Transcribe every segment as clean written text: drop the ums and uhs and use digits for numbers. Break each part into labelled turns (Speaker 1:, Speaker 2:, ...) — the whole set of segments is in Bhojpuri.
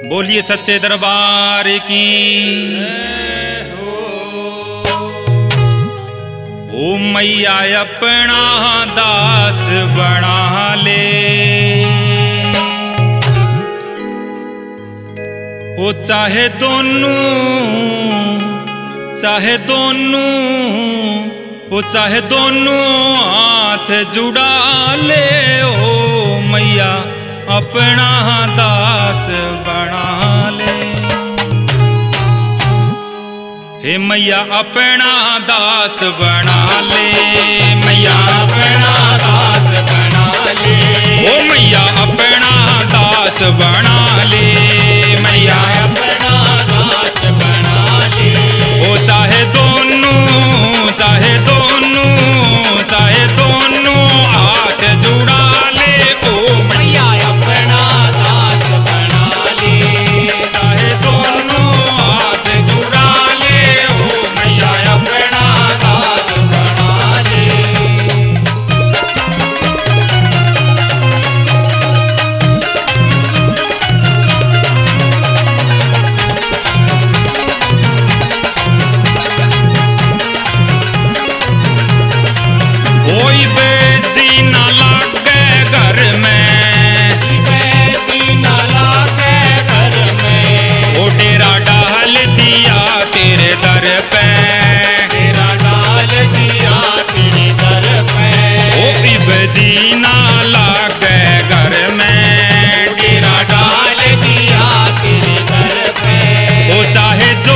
Speaker 1: बोलिए सच्चे दरबार की। ओ मैया अपना दास बना ले, ओ चाहे दोनों ओ चाहे दोनों हाथ जुड़ा ले। ओ मैया अपना दास बना ले, हे मैया अपना दास बना ले, मैया अपना दास बना ले। ओ मैया अपना दास बना ले, मैया अपना दास बना ले। ओ चाहे दोनों हाथ जुड़ा ले। ओ मैया अपना दास बना ले, चाहे दोनों हाथ जुड़ा ले। ओ मैया अपना दास बना ले। कोई बेची ना लागे घर में, बेची ना लागे घर में। ओ डेरा डाल दिया तेरे दर पे, डेरा डाल दिया तेरे दर पे। ओ बेची ना लागे घर में, डेरा डाल दिया तेरे दर पे। ओ चाहे जो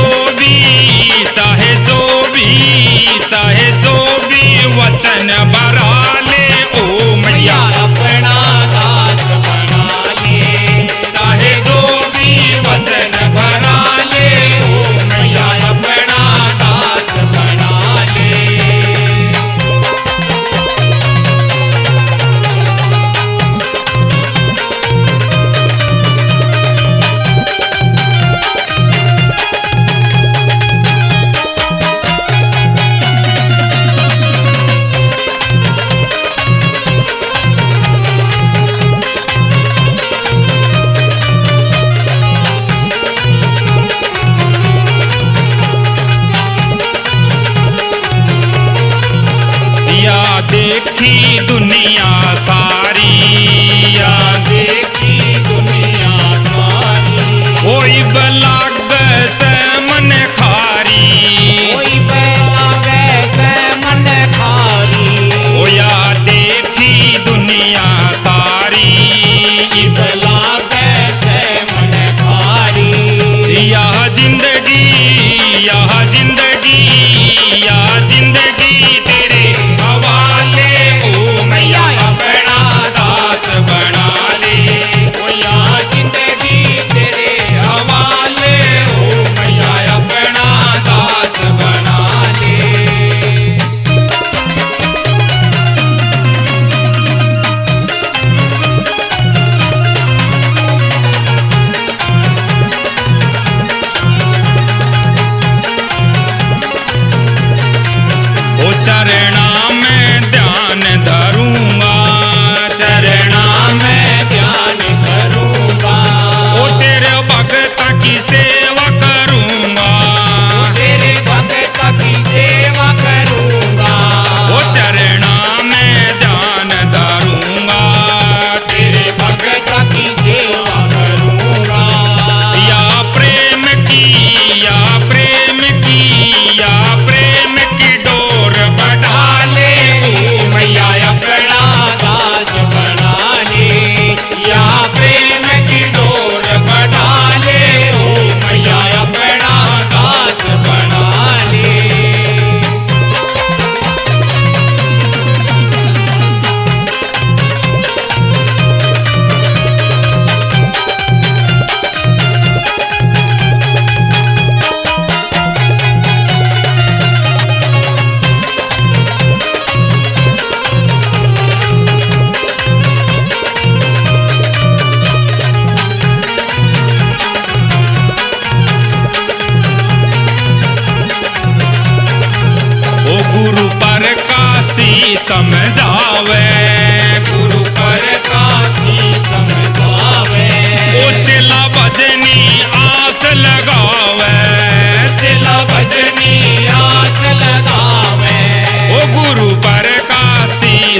Speaker 1: भी वचन भरा ले। ओ मैया अपना दास बना ले, चाहे जो भी वचन भरा ले। ओ मैया अपना दास बना ले। देखी दुनिया सारी, या देखी दुनिया सारी। कोई बलाग से मन खारी, कोई बलाग से मन खारी। ओ या देखी दुनिया सारी, बलाग से मन खारी। यह जिंदगी तेरे हवाले। ओ मैया अपना दास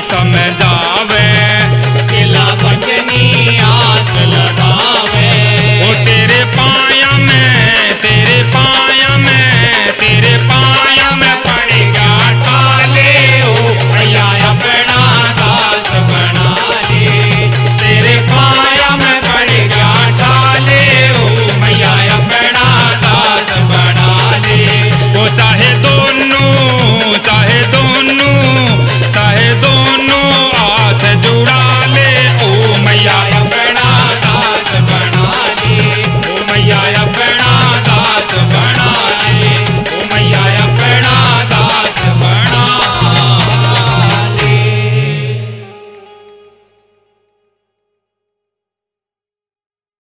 Speaker 1: समझा